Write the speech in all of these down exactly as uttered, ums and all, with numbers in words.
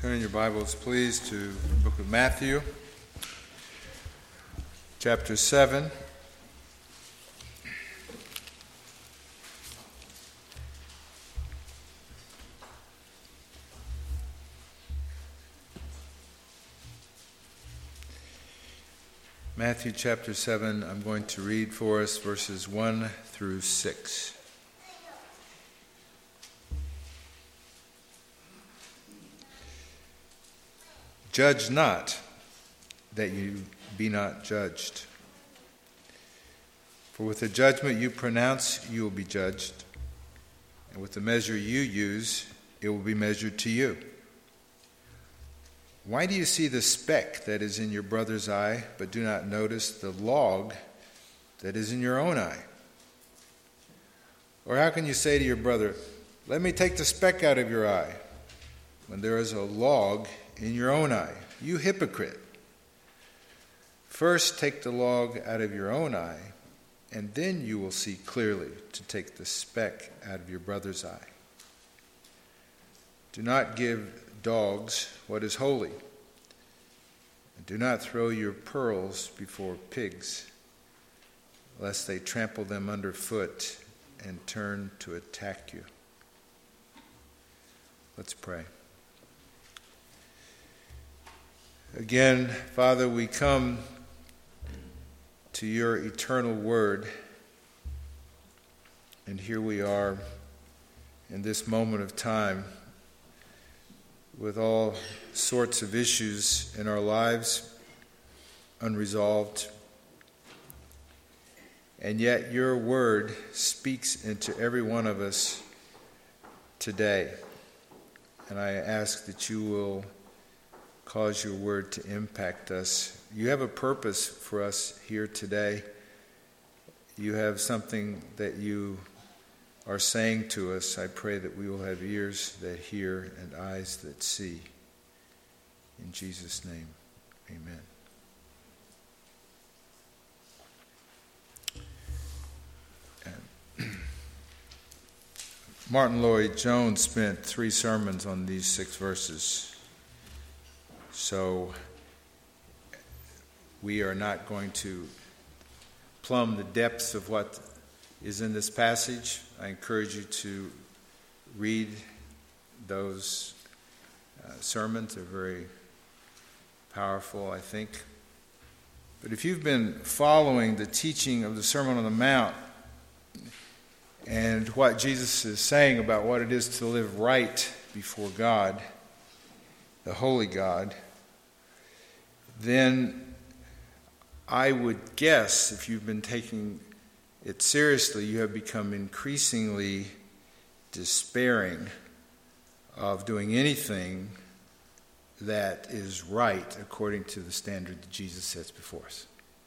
Turn your Bibles, please, to the book of Matthew, chapter seven. Matthew chapter seven, I'm going to read for us verses one through six. Judge not, that you be not judged. For with the judgment you pronounce, you will be judged, and with the measure you use, it will be measured to you. Why do you see the speck that is in your brother's eye, but do not notice the log that is in your own eye? Or how can you say to your brother, let me take the speck out of your eye, when there is a log in your own eye? You hypocrite. First take the log out of your own eye, and then you will see clearly to take the speck out of your brother's eye. Do not give dogs what is holy, and do not throw your pearls before pigs, lest they trample them underfoot and turn to attack you. Let's pray. Again, Father, we come to your eternal word, and here we are in this moment of time with all sorts of issues in our lives unresolved, and yet your word speaks into every one of us today, and I ask that you will cause your word to impact us. You have a purpose for us here today. You have something that you are saying to us. I pray that we will have ears that hear and eyes that see. In Jesus' name, amen. Martin Lloyd-Jones spent three sermons on these six verses. So we are not going to plumb the depths of what is in this passage. I encourage you to read those uh, sermons. They're very powerful, I think. But if you've been following the teaching of the Sermon on the Mount and what Jesus is saying about what it is to live right before God, the holy God, then I would guess, if you've been taking it seriously, you have become increasingly despairing of doing anything that is right according to the standard that Jesus sets before us.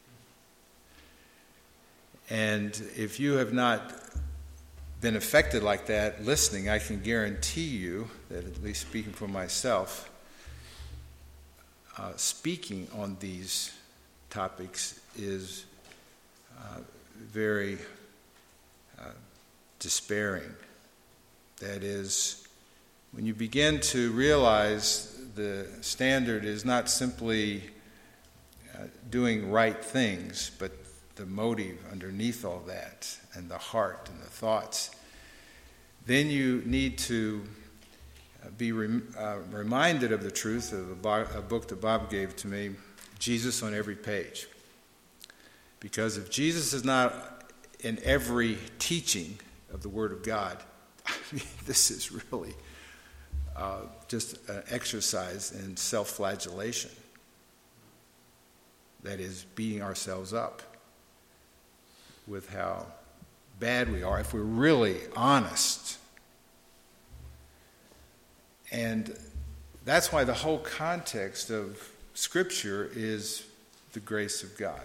And if you have not been affected like that listening, I can guarantee you that, at least speaking for myself, Uh, speaking on these topics is uh, very uh, despairing. That is, when you begin to realize the standard is not simply uh, doing right things, but the motive underneath all that, and the heart and the thoughts, then you need to be rem- uh, reminded of the truth of a, bo- a book that Bob gave to me, Jesus on Every Page. Because if Jesus is not in every teaching of the Word of God, I mean, this is really uh, just an exercise in self-flagellation. That is, beating ourselves up with how bad we are if we're really honest. And that's why the whole context of Scripture is the grace of God.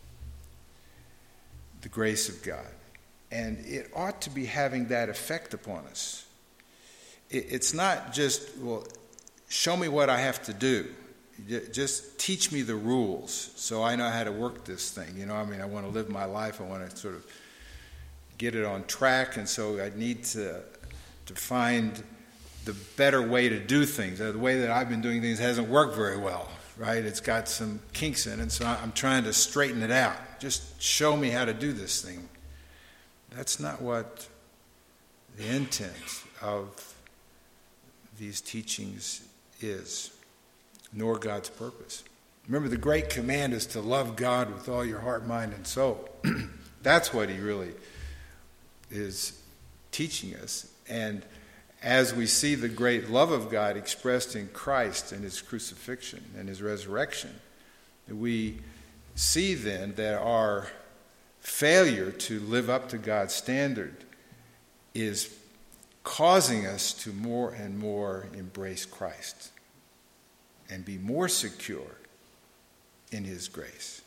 The grace of God. And it ought to be having that effect upon us. It's not just, well, show me what I have to do. Just teach me the rules so I know how to work this thing. You know, I mean, I want to live my life. I want to sort of get it on track. And so I need to, to find the better way to do things. The way that I've been doing things hasn't worked very well, right? It's got some kinks in it, so I'm trying to straighten it out. Just show me how to do this thing. That's not what the intent of these teachings is, nor God's purpose. Remember, the great command is to love God with all your heart, mind, and soul. That's what he really is teaching us. And as we see the great love of God expressed in Christ and his crucifixion and his resurrection, we see then that our failure to live up to God's standard is causing us to more and more embrace Christ and be more secure in his grace.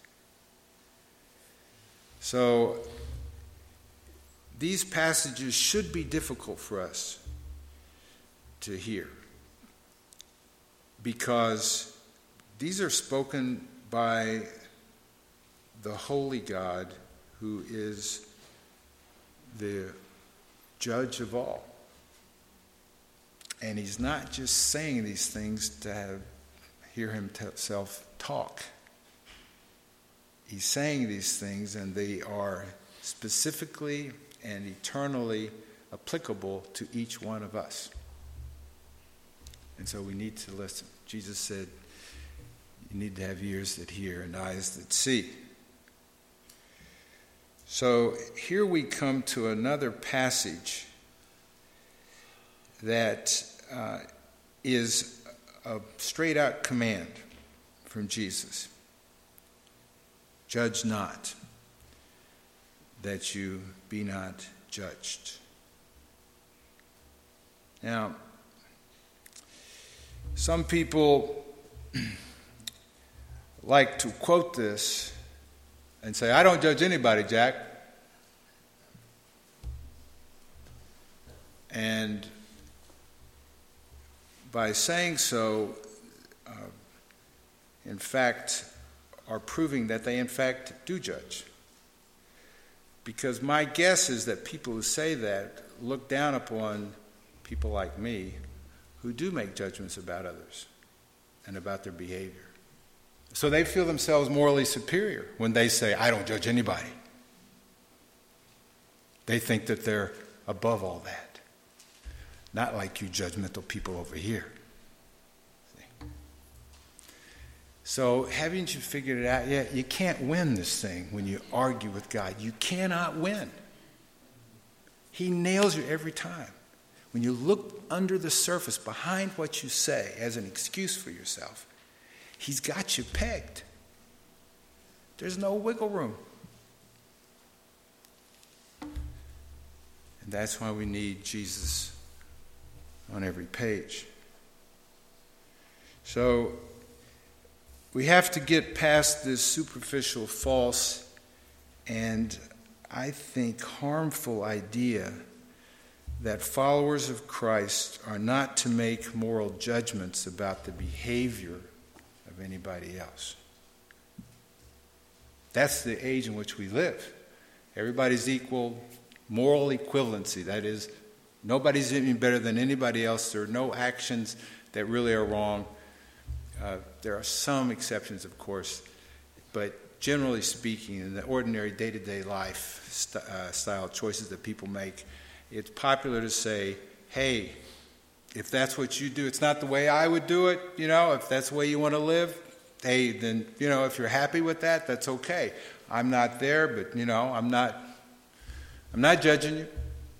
So these passages should be difficult for us to hear, because these are spoken by the holy God who is the judge of all. And he's not just saying these things to have, hear himself talk. He's saying these things, and they are specifically and eternally applicable to each one of us. And so we need to listen. Jesus said, you need to have ears that hear and eyes that see. So here we come to another passage that uh, is a straight-out command from Jesus. Judge not, that you be not judged. Now, some people like to quote this and say, I don't judge anybody, Jack. And by saying so, uh, in fact, are proving that they in fact do judge. Because my guess is that people who say that look down upon people like me who do make judgments about others and about their behavior. So they feel themselves morally superior when they say, I don't judge anybody. They think that they're above all that. Not like you judgmental people over here. See? So haven't you figured it out yet? You can't win this thing when you argue with God. You cannot win. He nails you every time. When you look under the surface, behind what you say as an excuse for yourself, he's got you pegged. There's no wiggle room. And that's why we need Jesus on every page. So we have to get past this superficial, false, and I think harmful idea that followers of Christ are not to make moral judgments about the behavior of anybody else. That's the age in which we live. Everybody's equal, moral equivalency. That is, nobody's any better than anybody else. There are no actions that really are wrong. Uh, there are some exceptions, of course, but generally speaking, in the ordinary day-to-day life st- uh, style choices that people make, it's popular to say, hey, if that's what you do, it's not the way I would do it, you know, if that's the way you want to live, hey, then, you know, if you're happy with that, that's okay. I'm not there, but, you know, I'm not, I'm not judging you.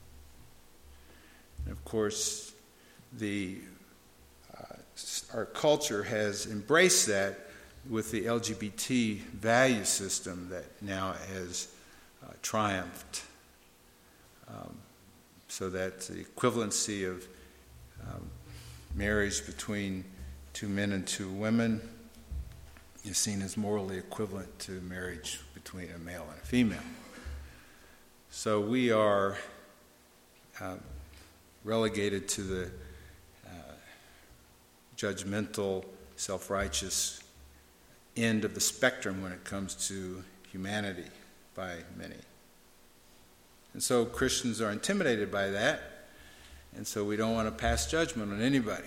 And of course, the uh, our culture has embraced that with the L G B T value system that now has uh, triumphed. Um, so that the equivalency of um, marriage between two men and two women is seen as morally equivalent to marriage between a male and a female. So we are uh, relegated to the uh, judgmental, self-righteous end of the spectrum when it comes to humanity by many. And so Christians are intimidated by that, And so we don't want to pass judgment on anybody.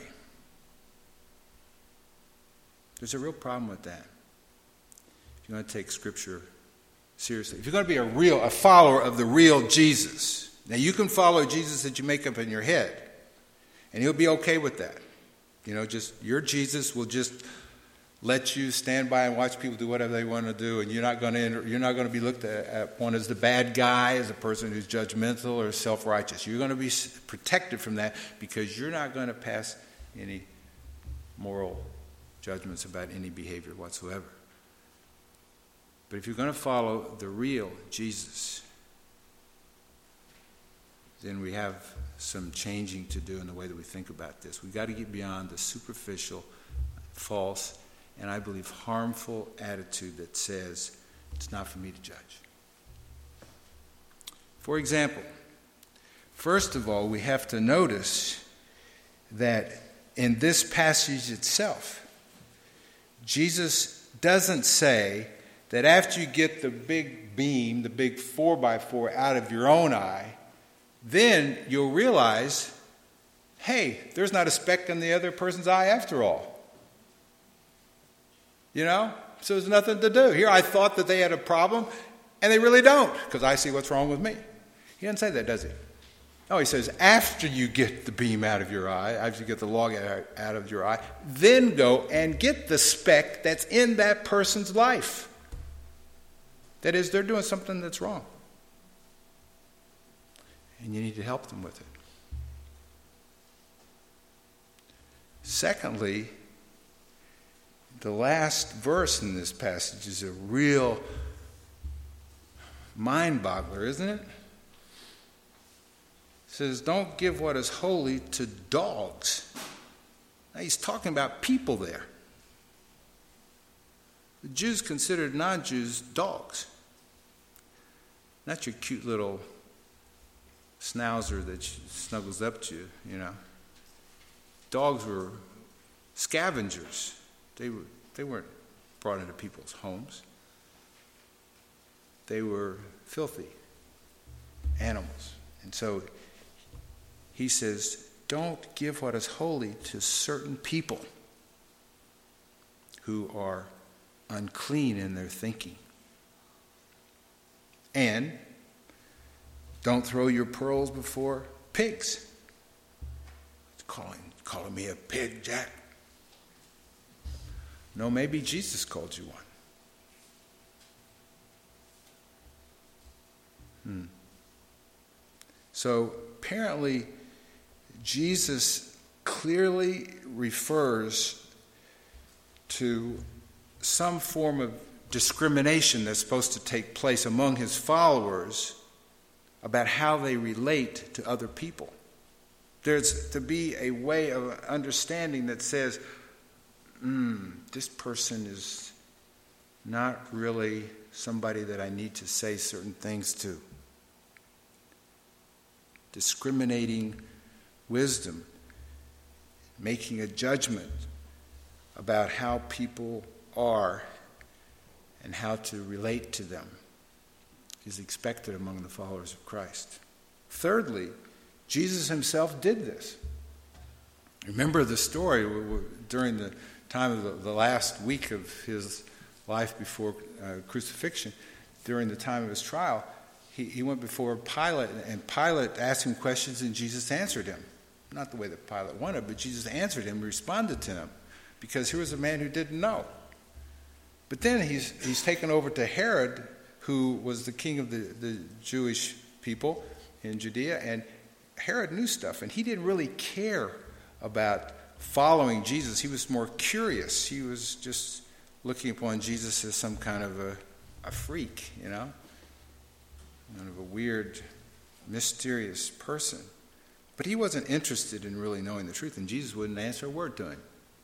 There's a real problem with that. If you're going to take Scripture seriously, if you're going to be a real, a follower of the real Jesus, now you can follow Jesus that you make up in your head, and he'll be okay with that. You know, just your Jesus will just let you stand by and watch people do whatever they want to do, and you're not going to enter, you're not going to be looked at one as the bad guy, as a person who's judgmental or self-righteous. You're going to be protected from that because you're not going to pass any moral judgments about any behavior whatsoever. But if you're going to follow the real Jesus, then we have some changing to do in the way that we think about this. We've got to get beyond the superficial, false, and I believe harmful attitude that says it's not for me to judge. For example, first of all, we have to notice that in this passage itself, Jesus doesn't say that after you get the big beam, the big four by four out of your own eye, then you'll realize, hey, there's not a speck in the other person's eye after all. You know? So there's nothing to do. Here I thought that they had a problem, and they really don't, because I see what's wrong with me. He doesn't say that, does he? No, he says, after you get the beam out of your eye, after you get the log out of your eye, then go and get the speck that's in that person's life. That is, they're doing something that's wrong. And you need to help them with it. Secondly, the last verse in this passage is a real mind-boggler, isn't it? It says, don't give what is holy to dogs. Now, he's talking about people there. The Jews considered non-Jews dogs. Not your cute little schnauzer that snuggles up to you, you know. Dogs were scavengers. They were they weren't brought into people's homes. They were filthy animals. And so he says, don't give what is holy to certain people who are unclean in their thinking. And don't throw your pearls before pigs. Calling, calling me a pig, Jack. No, maybe Jesus called you one. Hmm. So apparently, Jesus clearly refers to some form of discrimination that's supposed to take place among his followers about how they relate to other people. There's to be a way of understanding that says, mm, this person is not really somebody that I need to say certain things to. Discriminating wisdom, making a judgment about how people are and how to relate to them is expected among the followers of Christ. Thirdly, Jesus himself did this. Remember the story during the time of the, the last week of his life before uh, crucifixion, during the time of his trial, he, he went before Pilate, and Pilate asked him questions, and Jesus answered him. Not the way that Pilate wanted, but Jesus answered him, responded to him, because here was a man who didn't know. But then he's he's taken over to Herod, who was the king of the, the Jewish people in Judea, and Herod knew stuff, and he didn't really care about following Jesus. He was more curious. He was just looking upon Jesus as some kind of a, a freak, you know, kind of a weird, mysterious person. But he wasn't interested in really knowing the truth, and Jesus wouldn't answer a word to him.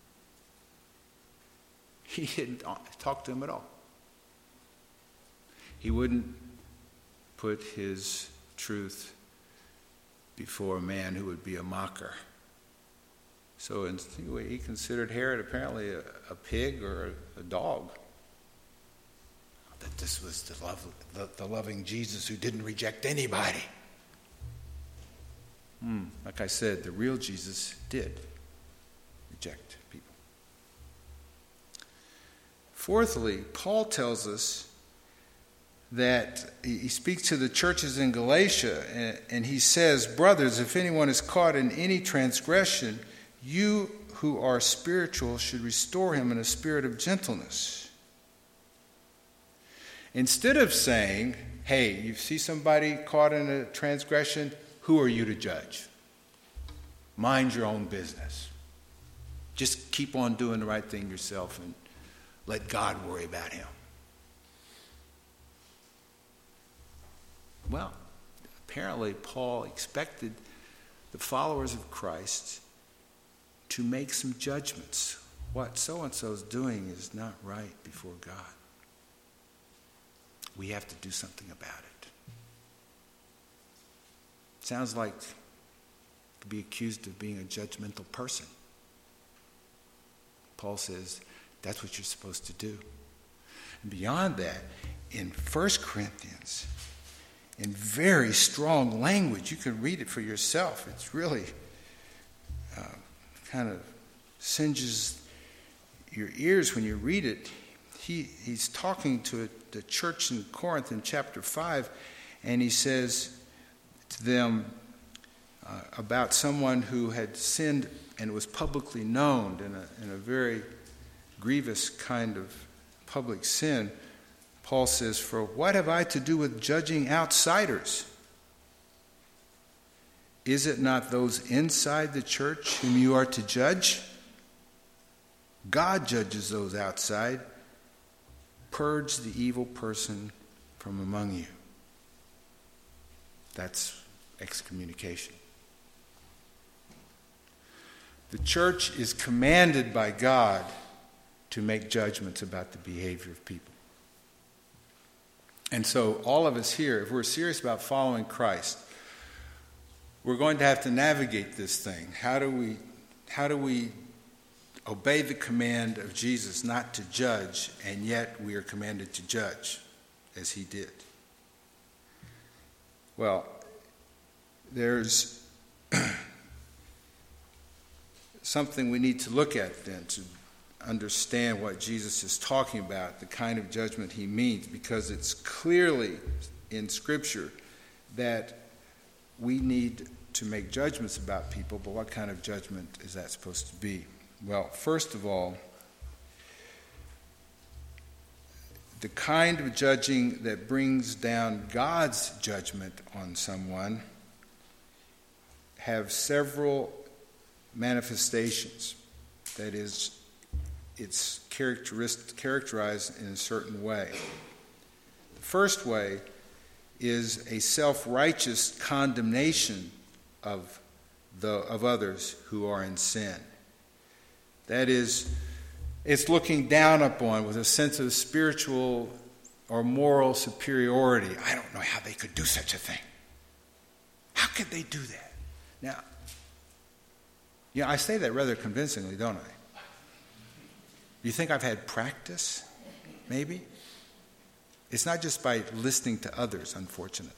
He didn't talk to him at all. He wouldn't put his truth before a man who would be a mocker. So in, he considered Herod apparently a, a pig or a, a dog. That this was the, love, the, the loving Jesus who didn't reject anybody. Hmm, like I said, the real Jesus did reject people. Fourthly, Paul tells us that he speaks to the churches in Galatia, and, and he says, brothers, if anyone is caught in any transgression, you who are spiritual should restore him in a spirit of gentleness. Instead of saying, hey, you see somebody caught in a transgression, who are you to judge? Mind your own business. Just keep on doing the right thing yourself and let God worry about him. Well, apparently Paul expected the followers of Christ to make some judgments. What so-and-so is doing is not right before God. We have to do something about it. Sounds like to be accused of being a judgmental person. Paul says that's what you're supposed to do. And beyond that, in First Corinthians, in very strong language, you can read it for yourself. It's really uh, kind of singes your ears when you read it. He, he's talking to the church in Corinth in chapter five, and he says to them uh, about someone who had sinned and was publicly known in a, in a very grievous kind of public sin. Paul says, for what have I to do with judging outsiders? Is it not those inside the church whom you are to judge? God judges those outside. Purge the evil person from among you. That's excommunication. The church is commanded by God to make judgments about the behavior of people. And so all of us here, if we're serious about following Christ, we're going to have to navigate this thing. How do we, how do we obey the command of Jesus not to judge, and yet we are commanded to judge, as he did? Well, there's something we need to look at then to understand what Jesus is talking about, the kind of judgment he means, because it's clearly in Scripture that we need to make judgments about people, but what kind of judgment is that supposed to be? Well, first of all, the kind of judging that brings down God's judgment on someone have several manifestations. That is, it's characteristic, characterized in a certain way. The first way is a self-righteous condemnation of the of others who are in sin. That is, it's looking down upon with a sense of spiritual or moral superiority. I don't know how they could do such a thing. How could they do that? Now, yeah, I say that rather convincingly, don't I? You think I've had practice? Maybe? It's not just by listening to others, unfortunately.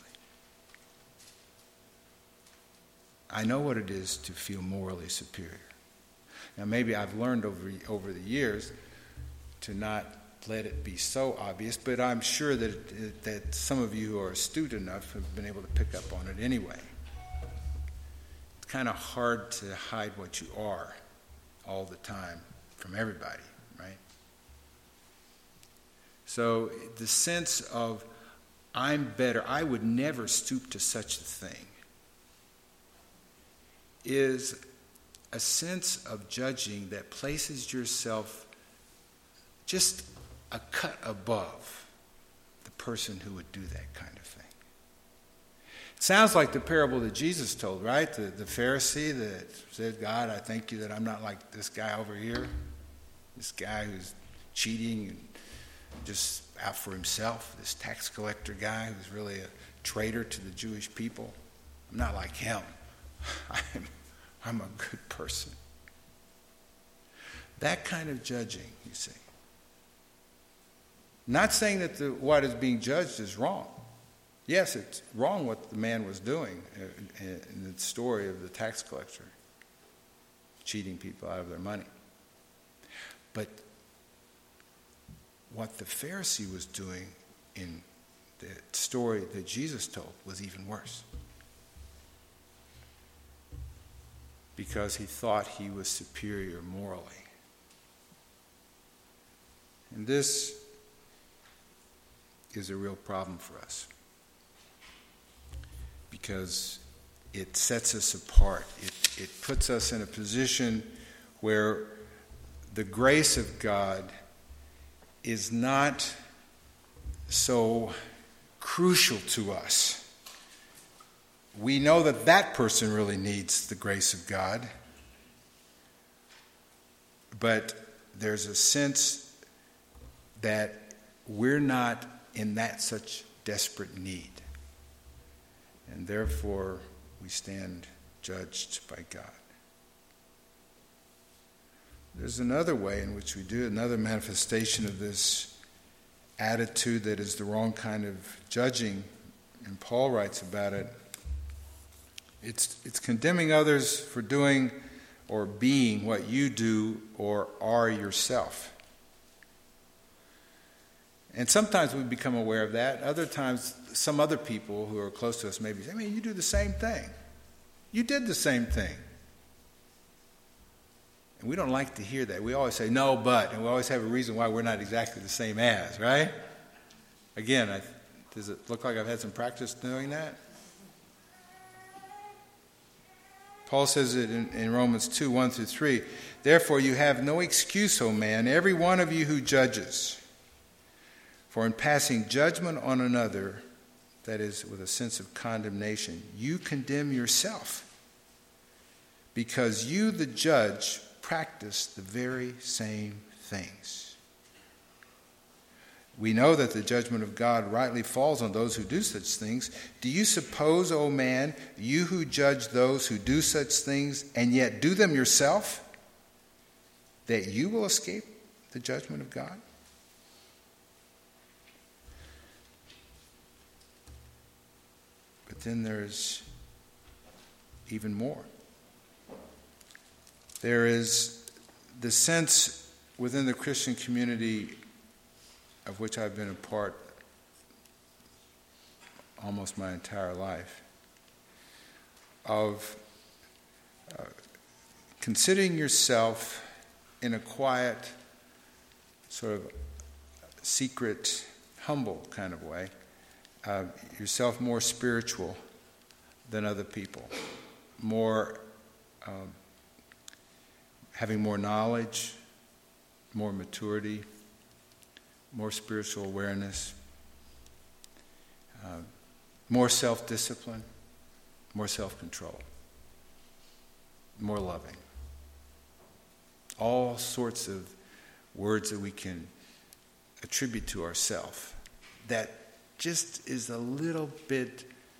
I know what it is to feel morally superior. Now, maybe I've learned over, over the years to not let it be so obvious, but I'm sure that, it, that some of you who are astute enough have been able to pick up on it anyway. It's kind of hard to hide what you are all the time from everybody, right? So the sense of, I'm better, I would never stoop to such a thing, is a sense of judging that places yourself just a cut above the person who would do that kind of thing. It sounds like the parable that Jesus told, right? The, the Pharisee that said, God, I thank you that I'm not like this guy over here, this guy who's cheating and just out for himself, this tax collector guy who's really a traitor to the Jewish people. I'm not like him. I'm, I'm a good person. That kind of judging, you see. Not saying that the, what is being judged is wrong. Yes, it's wrong what the man was doing in the story of the tax collector, cheating people out of their money. But what the Pharisee was doing in the story that Jesus told was even worse. Because he thought he was superior morally. And this is a real problem for us. Because it sets us apart. It, it puts us in a position where the grace of God is not so crucial to us. We know that that person really needs the grace of God. But there's a sense that we're not in that such desperate need. And therefore, we stand judged by God. There's another way in which we do it, another manifestation of this attitude that is the wrong kind of judging, and Paul writes about it. It's, it's condemning others for doing or being what you do or are yourself. And sometimes we become aware of that. Other times, some other people who are close to us maybe say, I mean, you do the same thing. You did the same thing. And we don't like to hear that. We always say, no, but. And we always have a reason why we're not exactly the same as, right? Again, I, does it look like I've had some practice doing that? Paul says it in, in Romans two, one through three. Therefore you have no excuse, O man, every one of you who judges. For in passing judgment on another, that is, with a sense of condemnation, you condemn yourself, because you, the judge, practice the very same things. We know that the judgment of God rightly falls on those who do such things. Do you suppose, O man, you who judge those who do such things and yet do them yourself, that you will escape the judgment of God? But then there's even more. There is the sense within the Christian community of which I've been a part almost my entire life, of uh, considering yourself in a quiet, sort of secret, humble kind of way, uh, yourself more spiritual than other people, more um, having more knowledge, more maturity, more spiritual awareness, uh, more self-discipline, more self-control, more loving. All sorts of words that we can attribute to ourselves that just is a little bit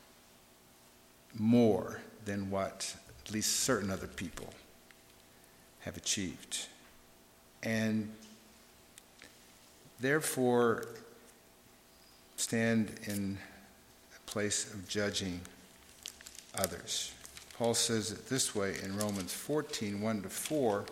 more than what at least certain other people have achieved. And therefore stand in a place of judging others. Paul says it this way in Romans fourteen, one to four,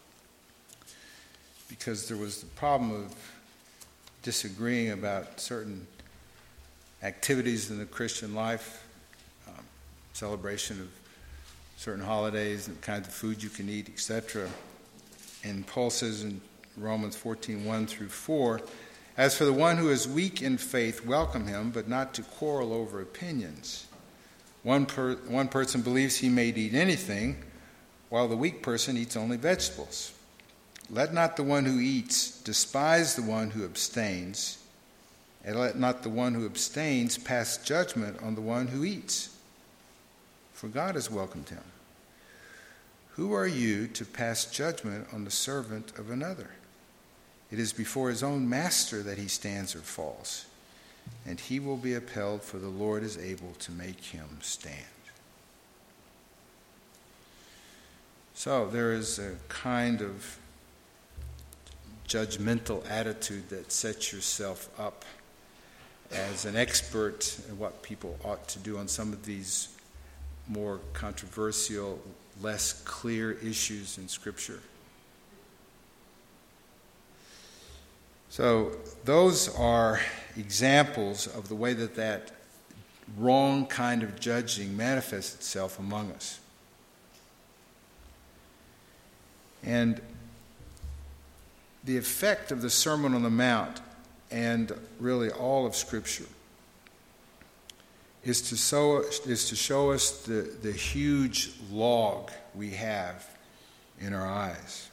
because there was the problem of disagreeing about certain activities in the Christian life, um, celebration of certain holidays and the kinds of food you can eat, et cetera. And Paul says in Romans fourteen, one through four, as for the one who is weak in faith, welcome him, but not to quarrel over opinions. One, per, one person believes he may eat anything, while the weak person eats only vegetables. Let not the one who eats despise the one who abstains, and let not the one who abstains pass judgment on the one who eats, for God has welcomed him. Who are you to pass judgment on the servant of another? It is before his own master that he stands or falls, and he will be upheld, for the Lord is able to make him stand. So there is a kind of judgmental attitude that sets yourself up as an expert in what people ought to do on some of these more controversial, less clear issues in Scripture. So those are examples of the way that that wrong kind of judging manifests itself among us. And the effect of the Sermon on the Mount, and really all of Scripture, is to show, is to show us the, the huge log we have in our eyes.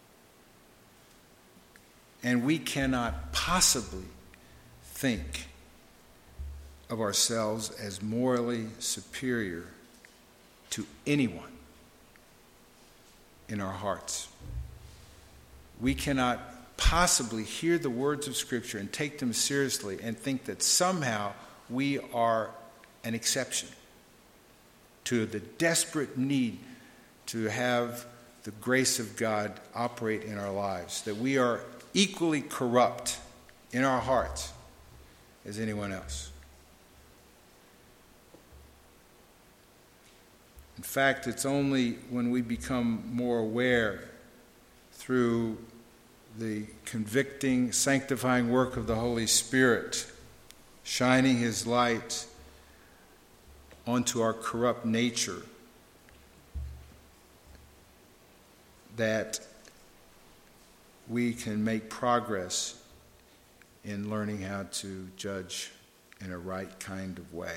And we cannot possibly think of ourselves as morally superior to anyone in our hearts. We cannot possibly hear the words of Scripture and take them seriously and think that somehow we are an exception to the desperate need to have the grace of God operate in our lives, that we are equally corrupt in our hearts as anyone else. In fact, it's only when we become more aware through the convicting, sanctifying work of the Holy Spirit, shining His light onto our corrupt nature, that we can make progress in learning how to judge in a right kind of way.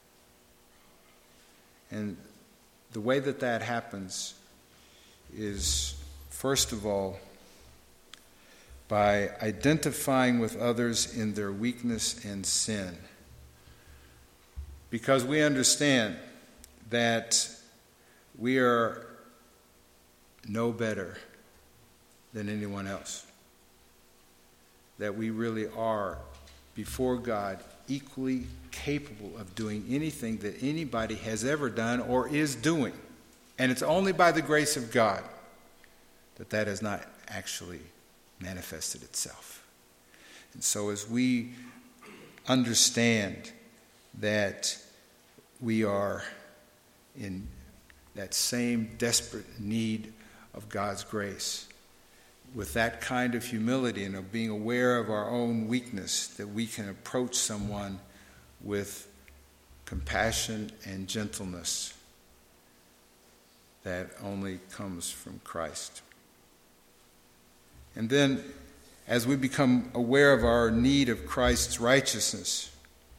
And the way that that happens is, first of all, by identifying with others in their weakness and sin. Because we understand that we are no better than anyone else. That we really are, before God, equally capable of doing anything that anybody has ever done or is doing. And it's only by the grace of God that that has not actually manifested itself. And so as we understand that we are in that same desperate need of God's grace, with that kind of humility and of being aware of our own weakness, that we can approach someone with compassion and gentleness that only comes from Christ. And then, as we become aware of our need of Christ's righteousness,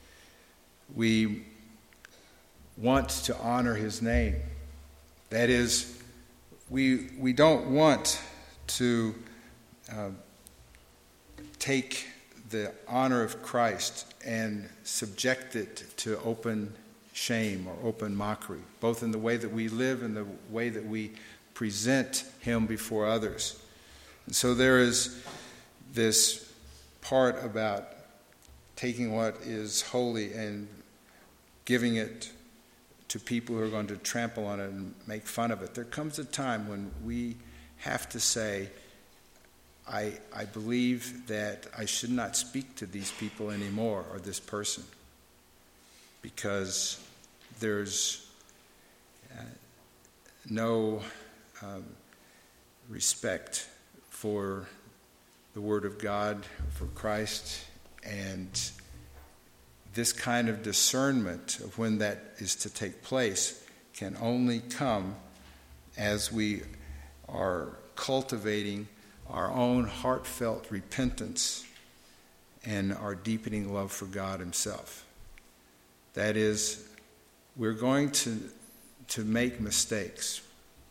we want to honor His name. That is, we we don't want to uh, take the honor of Christ and subject it to open shame or open mockery, both in the way that we live and the way that we present Him before others. And so there is this part about taking what is holy and giving it to people who are going to trample on it and make fun of it. There comes a time when we have to say, I, I believe that I should not speak to these people anymore, or this person, because there's uh, no um, respect for the Word of God, for Christ, and this kind of discernment of when that is to take place can only come as we are cultivating our own heartfelt repentance and our deepening love for God Himself. That is, we're going to, to make mistakes.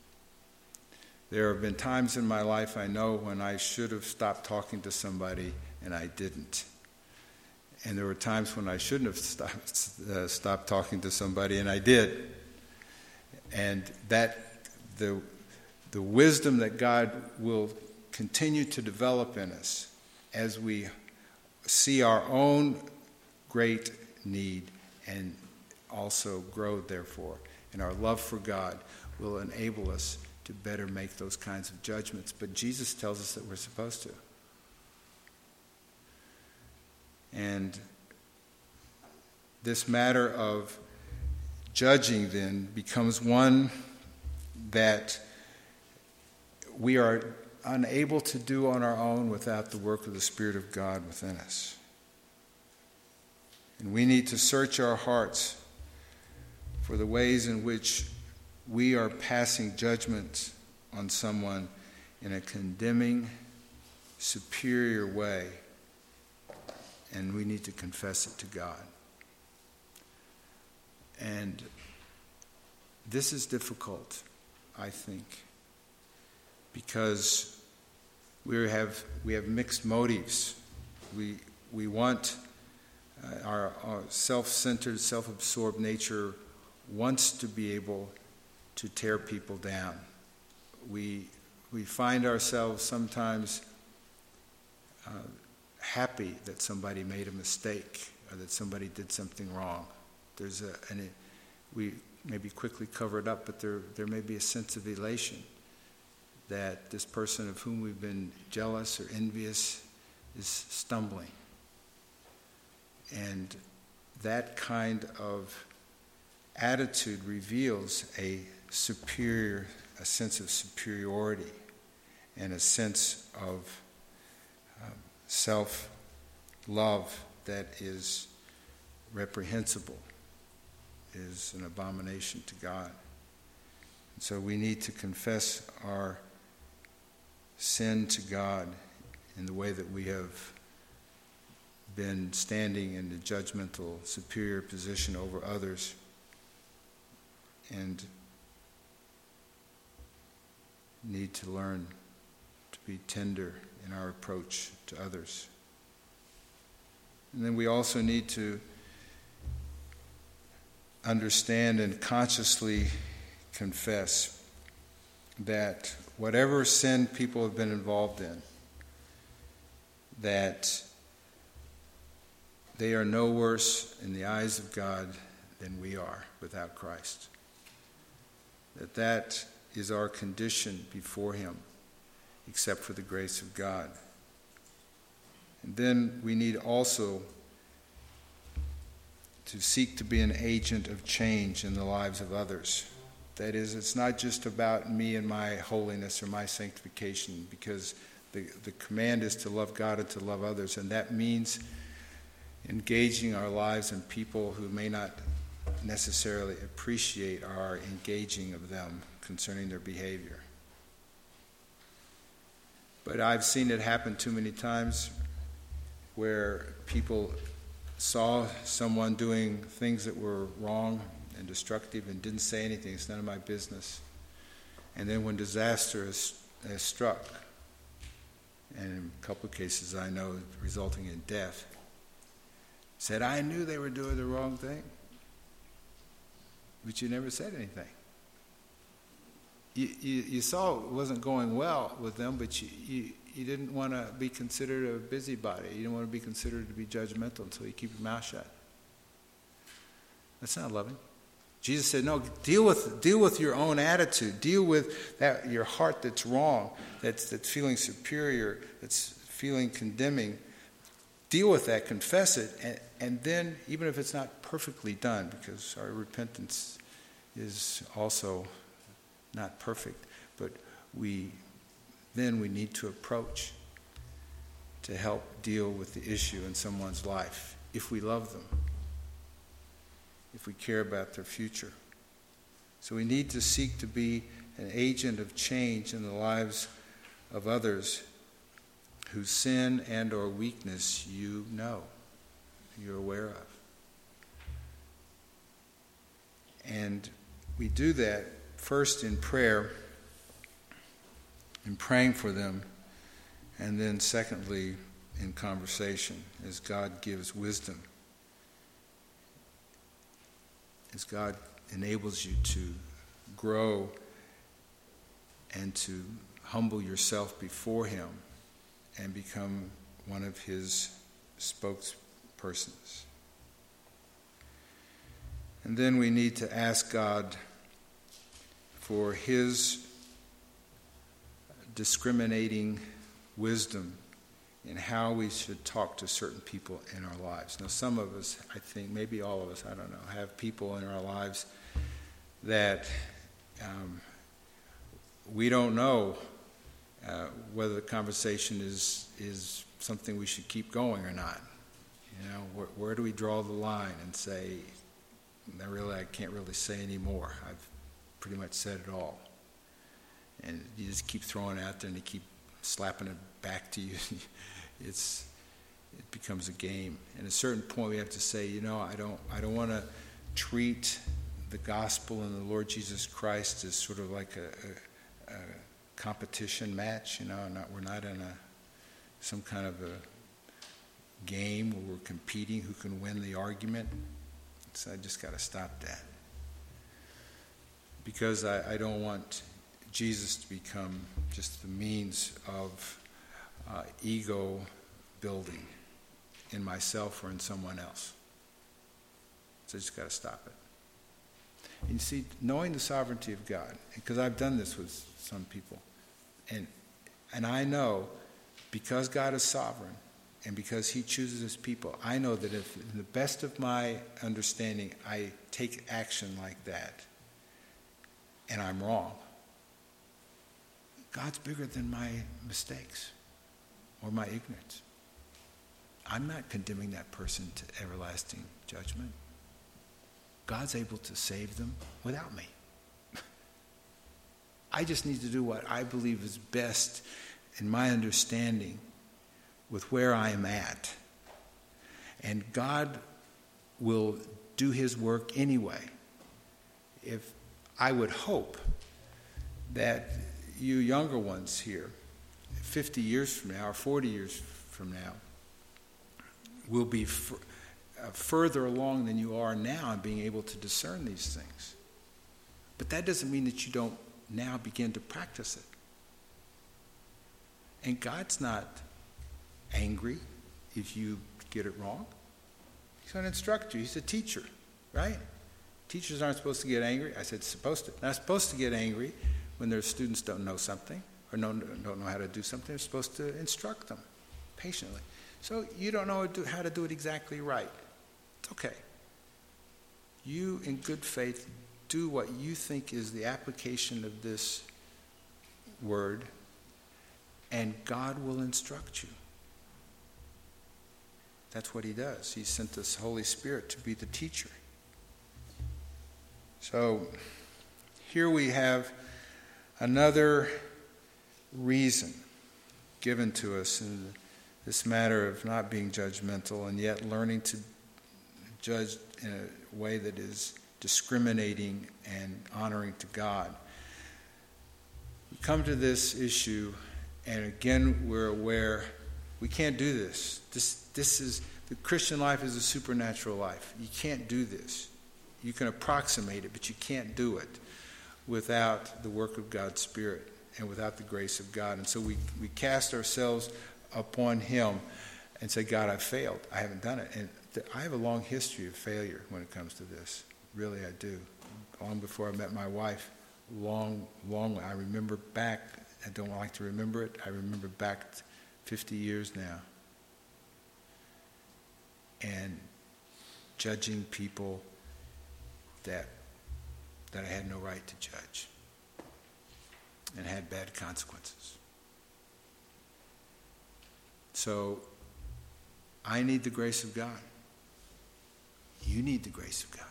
There have been times in my life, I know, when I should have stopped talking to somebody and I didn't. And there were times when I shouldn't have stopped, uh, stopped talking to somebody, and I did. And that the the wisdom that God will continue to develop in us as we see our own great need and also grow, therefore, in our love for God will enable us to better make those kinds of judgments. But Jesus tells us that we're supposed to. And this matter of judging then becomes one that we are unable to do on our own without the work of the Spirit of God within us. And we need to search our hearts for the ways in which we are passing judgment on someone in a condemning, superior way, and we need to confess it to God. And this is difficult, I think, because we have we have mixed motives. We we want uh, our, our self-centered, self-absorbed nature wants to be able to tear people down. We we find ourselves sometimes uh, happy that somebody made a mistake or that somebody did something wrong. There's a and it, we maybe quickly cover it up, but there there may be a sense of elation that this person of whom we've been jealous or envious is stumbling. And that kind of attitude reveals a superior, a sense of superiority and a sense of um, self-love that is reprehensible, is an abomination to God. And so we need to confess our sin to God in the way that we have been standing in the judgmental, superior position over others, and need to learn to be tender in our approach to others. And then we also need to understand and consciously confess that whatever sin people have been involved in, that they are no worse in the eyes of God than we are without Christ. That that is our condition before Him, except for the grace of God. And then we need also to seek to be an agent of change in the lives of others. That is, it's not just about me and my holiness or my sanctification, because the, the command is to love God and to love others, and that means engaging our lives in people who may not necessarily appreciate our engaging of them concerning their behavior. But I've seen it happen too many times where people saw someone doing things that were wrong and destructive and didn't say anything. It's none of my business. And then when disaster has, has struck, and in a couple of cases I know resulting in death, said, I knew they were doing the wrong thing. But you never said anything. You, you, you saw it wasn't going well with them, but you, you, you didn't want to be considered a busybody. You didn't want to be considered to be judgmental until you keep your mouth shut. That's not loving. Jesus said, no, deal with deal with your own attitude. Deal with that your heart that's wrong, that's that's feeling superior, that's feeling condemning. Deal with that, confess it, and, and then, even if it's not perfectly done, because our repentance is also not perfect, but we then we need to approach to help deal with the issue in someone's life, if we love them, if we care about their future. So we need to seek to be an agent of change in the lives of others whose sin and or weakness you know, you're aware of. And we do that first in prayer, in praying for them, and then secondly in conversation, as God gives wisdom, as God enables you to grow and to humble yourself before Him and become one of His spokespersons. And then we need to ask God for His discriminating wisdom in how we should talk to certain people in our lives. Now, some of us, I think, maybe all of us, I don't know, have people in our lives that um, we don't know uh, whether the conversation is is something we should keep going or not. You know, where, where do we draw the line and say, I really, I can't really say anymore. I've pretty much said it all. And you just keep throwing it out there and you keep slapping it back to you. it's it becomes a game. And at a certain point we have to say, you know, I don't I don't want to treat the gospel and the Lord Jesus Christ as sort of like a, a, a competition match. You know, not we're not in a some kind of a game where we're competing who can win the argument. So I just got to stop that. Because I, I don't want Jesus to become just the means of uh, ego building in myself or in someone else. So I just got to stop it. And you see, knowing the sovereignty of God, because I've done this with some people, and and I know because God is sovereign and because he chooses his people, I know that if in the best of my understanding I take action like that and I'm wrong, God's bigger than my mistakes or my ignorance. I'm not condemning that person to everlasting judgment. God's able to save them without me. I just need to do what I believe is best in my understanding with where I am at. And God will do his work anyway. If I would hope that you younger ones here, fifty years from now or forty years from now, will be f- uh, further along than you are now in being able to discern these things. But that doesn't mean that you don't now begin to practice it. And God's not angry if you get it wrong. He's going to instruct you. He's a teacher, right? Teachers aren't supposed to get angry. I said supposed to. Not supposed to get angry when their students don't know something or don't know how to do something. They're supposed to instruct them patiently. So you don't know how to do it exactly right. It's okay. You, in good faith, do what you think is the application of this word, and God will instruct you. That's what he does. He sent this Holy Spirit to be the teacher. So here we have another reason given to us in this matter of not being judgmental and yet learning to judge in a way that is discriminating and honoring to God. We come to this issue, and again we're aware we can't do this. This this is the Christian life is a supernatural life. You can't do this. You can approximate it, but you can't do it without the work of God's Spirit and without the grace of God. And so we, we cast ourselves upon him and say, God, I failed. I haven't done it. And th- I have a long history of failure when it comes to this. Really, I do. Long before I met my wife, long, long, I remember back, I don't like to remember it, I remember back fifty years now. And judging people that that I had no right to judge and had bad consequences. So I need the grace of God. You need the grace of God.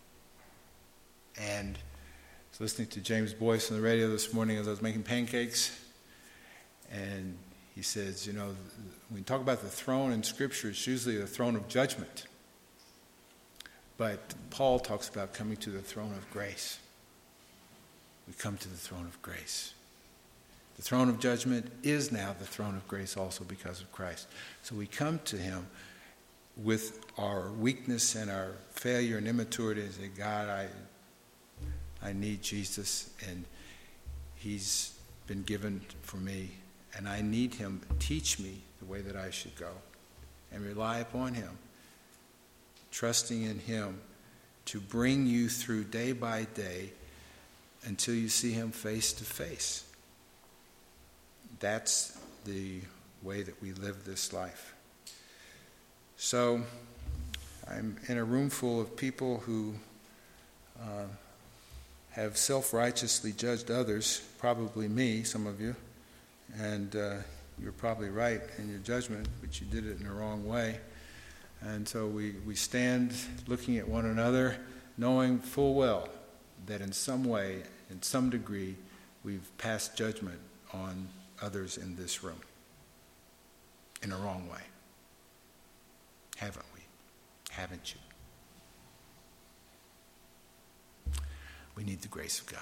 And I was listening to James Boyce on the radio this morning as I was making pancakes, and he says, you know, when we talk about the throne in Scripture, it's usually the throne of judgment. But Paul talks about coming to the throne of grace. We come to the throne of grace. The throne of judgment is now the throne of grace also because of Christ. So we come to him with our weakness and our failure and immaturity and say, God, I, I need Jesus, and he's been given for me, and I need him. Teach me the way that I should go, and rely upon him, trusting in him to bring you through day by day until you see him face to face. That's the way that we live this life. So I'm in a room full of people who uh, have self-righteously judged others, probably me, some of you, and uh, you're probably right in your judgment, but you did it in the wrong way. And so we, we stand looking at one another, knowing full well that in some way, in some degree, we've passed judgment on others in this room in a wrong way. Haven't we? Haven't you? We need the grace of God.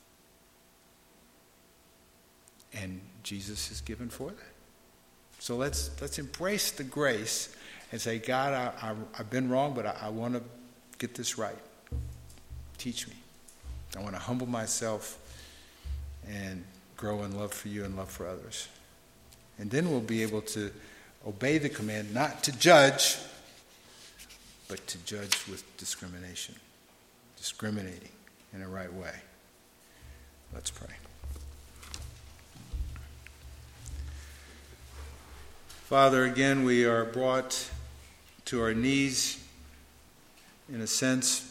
And Jesus is given for that. So let's let's embrace the grace and say, God, I, I, I've been wrong, but I, I want to get this right. Teach me. I want to humble myself and grow in love for you and love for others. And then we'll be able to obey the command not to judge, but to judge with discrimination. Discriminating in a right way. Let's pray. Father, again, we are brought to our knees in a sense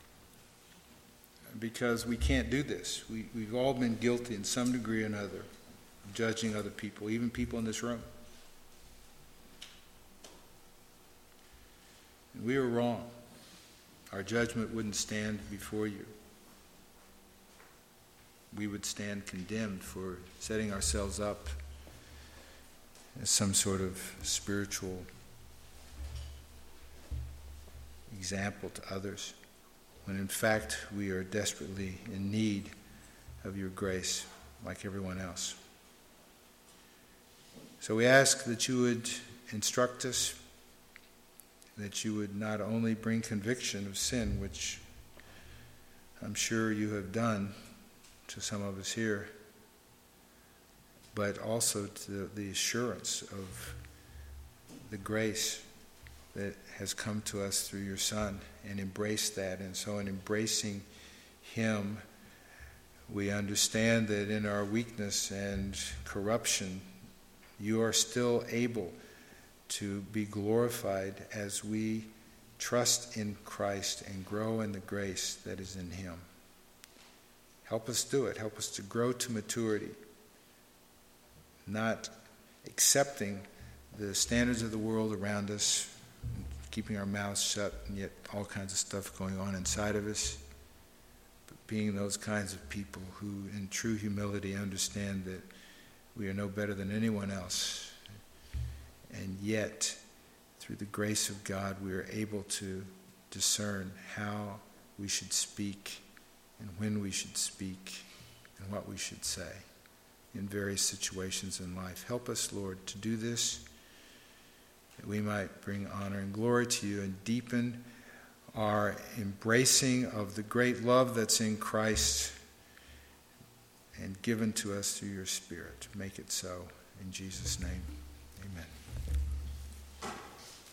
because we can't do this. We, we've all been guilty in some degree or another of judging other people, even people in this room. And we were wrong. Our judgment wouldn't stand before you. We would stand condemned for setting ourselves up as some sort of spiritual example to others, when in fact we are desperately in need of your grace like everyone else. So we ask that you would instruct us, that you would not only bring conviction of sin, which I'm sure you have done to some of us here, but also to the assurance of the grace that has come to us through your Son, and embrace that. And so in embracing him, we understand that in our weakness and corruption, you are still able to be glorified as we trust in Christ and grow in the grace that is in him. Help us do it. Help us to grow to maturity, not accepting the standards of the world around us, keeping our mouths shut, and yet all kinds of stuff going on inside of us, but being those kinds of people who in true humility understand that we are no better than anyone else, and yet through the grace of God we are able to discern how we should speak and when we should speak and what we should say in various situations in life. Help us, Lord, to do this, that we might bring honor and glory to you and deepen our embracing of the great love that's in Christ and given to us through your Spirit. Make it so. In Jesus' name, amen.